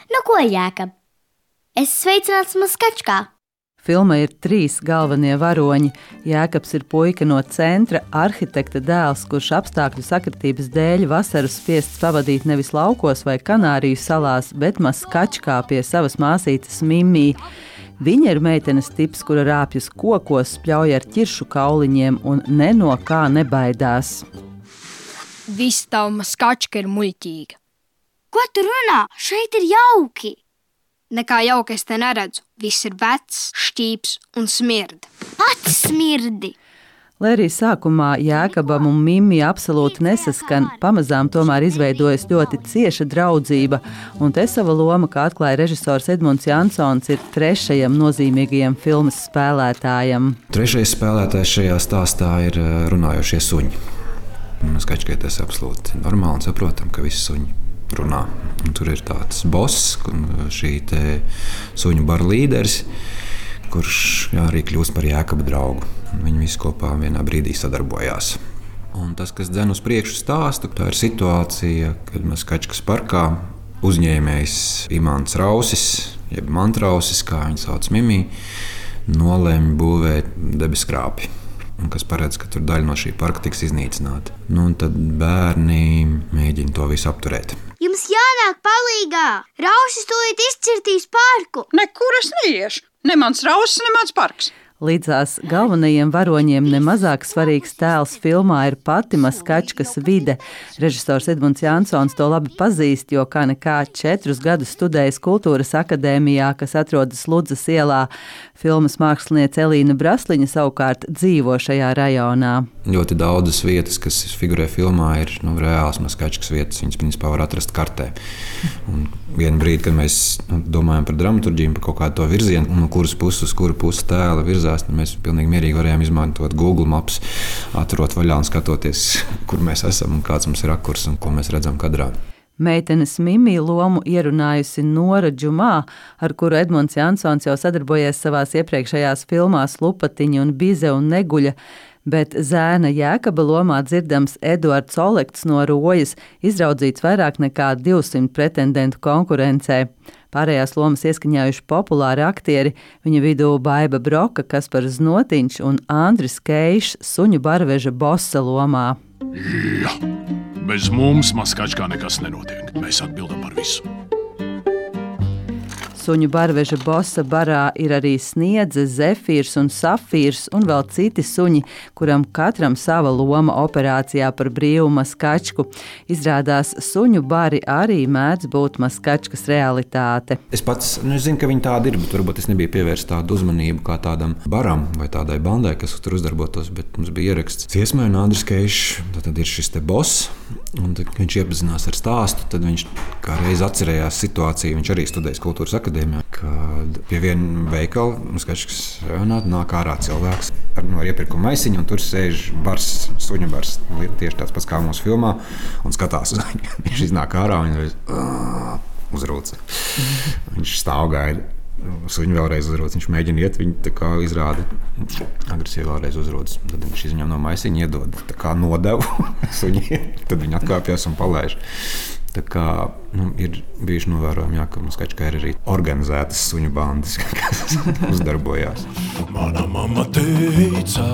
Nu ko, Jēkab? Es sveicināts Maskačkā. Filmā ir 3 galvenie varoņi. Jēkabs ir puika no centra, arhitekta dēls, kurš apstākļu sakritības dēļ vasaru spiests pavadīt nevis laukos vai Kanāriju salās, bet Maskačkā pie savas māsītes Mimī. Viņa ir meitenes tips, kura rāpjas kokos, spļauj ar ķiršu kauliņiem un ne no kā nebaidās. Viss tava Maskačka ir muļķīga. Ko tu runā? Šeit ir jauki. Nekā jauka es te neredzu. Viss ir vecs, šķīps un smirda. Pats smirdi. Lai arī sākumā Jēkabam un Mimmi absolūti nesaskan, pamazām tomēr izveidojas ļoti cieša draudzība, un te sava loma, kā atklāja režisors Edmunds Jansons, ir 3. nozīmīgajam filmas spēlētājam. 3. spēlētājs šajā stāstā ir runājošie suņi. Maskačkai tas absolūti normāli un saprotam, ka visi suņi runā. Un tur ir tāds boss, šī te suņu bara līderis, kurš arī kļūst par Jēkaba draugu. Viņi visi kopā vienā brīdī sadarbojās. Un tas, kas dzen uz priekšu stāstu, tā ir situācija, kad Maskačkas parkā uzņēmējs Imants Rausis, jeb Mantrausis, kā viņu sauc Mimī, nolēma būvēt debeskrāpi, kas paredz, ka tur daļa no šī parka tiks iznīcināta. Un tad bērni mēģina to visu apturēt. Jums jānāk palīgā! Rausis tūlīt izcirtīs parku! Nekur es neiešu! Ne mans Rausis, ne mans parks! Līdzās galvenajiem varoņiem nemazāk svarīgs tēls filmā ir pati Maskačkas vide. Režisors Edmunds Jansons to labi pazīst, jo kā nekā 4 gadus studējis Kultūras akadēmijā, kas atrodas Ludzas ielā. Filmas māksliniece Elīna Brasliņa savukārt dzīvo šajā rajonā. Ļoti daudzas vietas, kas figurē filmā, ir reāls Maskačkas vietas. Viņas principā var atrast kartē. Un vienu brīdi, kad mēs domājam par dramaturģiju, par kaut kādu to virzienu, un no kuras puses, uz kuru pusi tēla virzās, mēs pilnīgi mierīgi varējām izmantot Google Maps, atverot vaļā un skatoties, kur mēs esam un kāds mums ir rakurs un ko mēs redzam kadrā. Meitenes Mimī lomu ierunājusi Nora Džumā, ar kuru Edmunds Jansons jau sadarbojies savās iepriekšējās filmās Lupatiņa un Bize un Neguļa, bet zēna Jēkaba lomā dzirdams Eduards Olekts no Rojas, izraudzīts vairāk nekā 200 pretendentu konkurencē. Pārējās lomas ieskaņojuši populāri aktieri, viņa vidū Baiba Broka, Kaspars Znotiņš un Andris Keišs suņu barveža bossa lomā. Jā, bez mums Maskačkā nekas nenotiek. Mēs atbildam par visu. Suņu barveža bossa barā ir arī Sniedze, Zefīrs un Safīrs un vēl citi suņi, kuram katram sava loma operācijā par brīvu Maskačku. Izrādās, suņu bari arī mēdz būt Maskačkas realitāte. Es pats zinu, ka viņi tādi ir, bet varbūt es nebiju pievērst tādu uzmanību kā tādam baram vai tādai bandai, kas tur uzdarbotos, bet mums bija ieraksts ciesmai un Andris Keišs, tad ir šis te boss, un tad, kad viņš iepazinās ar stāstu, tad viņš kā reiz atcerējās situāciju, viņš arī studējis Kultūras akadēmijā, kad pie viena veikala Maskačkas rajonā nāk ārā cilvēks ar iepirkuma maisiņu, un tur sēž bars, suņu bars, tieši tāds pats kā mūsu filmā, un skatās uz viņu. Viņš iznāk ārā un viņš uzrūca. Viņš stāv gaida. Suņi vēlreiz uzrodas, viņš mēģina iet, viņi tā kā izrāda agresīvi vēlreiz uzrodas. Tad viņš izņem no maisiņa, iedod tā kā nodevu suņiem, tad viņi atkāpjas un palaiž. Tā kā ir bijuši novērojumi, ka Maskačkā ir arī organizētas suņu bandas, kas uzdarbojās. Mana mamma teica,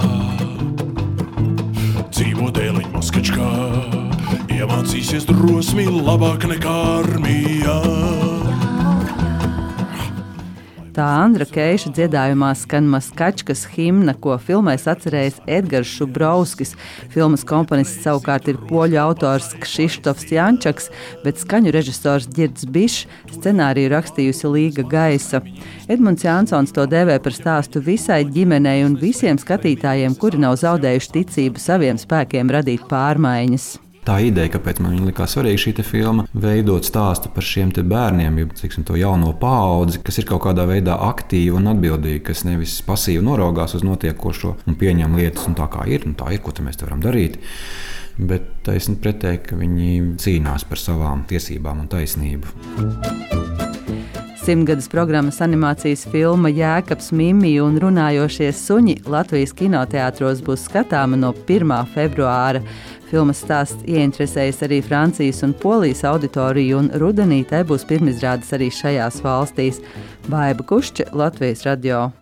dzīvo dēliņ Maskačkā, iemācīsies drosmi labāk nekā armijā. Tā Andra Keiša dziedājumā skan Maskačkas himna, ko filmēs atcerējis Edgars Šubrovskis. Filmas komponists savukārt ir poļu autors Kšištofs Jančaks, bet skaņu režisors Ģirds Bišs, scenāriju rakstījusi Līga Gaisa. Edmunds Jansons to dēvē par stāstu visai ģimenei un visiem skatītājiem, kuri nav zaudējuši ticību saviem spēkiem radīt pārmaiņas. Tā ideja, kāpēc man likās svarīga šī filma, veidot stāstu par šiem bērniem, to jauno paudzi, kas ir kaut kādā veidā aktīva un atbildīga, kas nevis pasīvi noraugās uz notiekošo un pieņem lietas, un tā ir, ko mēs te varam darīt. Bet taisni pretēji, ka viņi cīnās par savām tiesībām un taisnību. 100-gadas programmas animācijas filma Jēkabs, Mimī un runājošie suņi Latvijas kinoteātros būs skatāma no 1. februāra. Filmas stāsts ieinteresējas arī Francijas un Polijas auditoriju, un rudenī tai būs pirmizrādes arī šajās valstīs. Baiba Kušķe, Latvijas radio.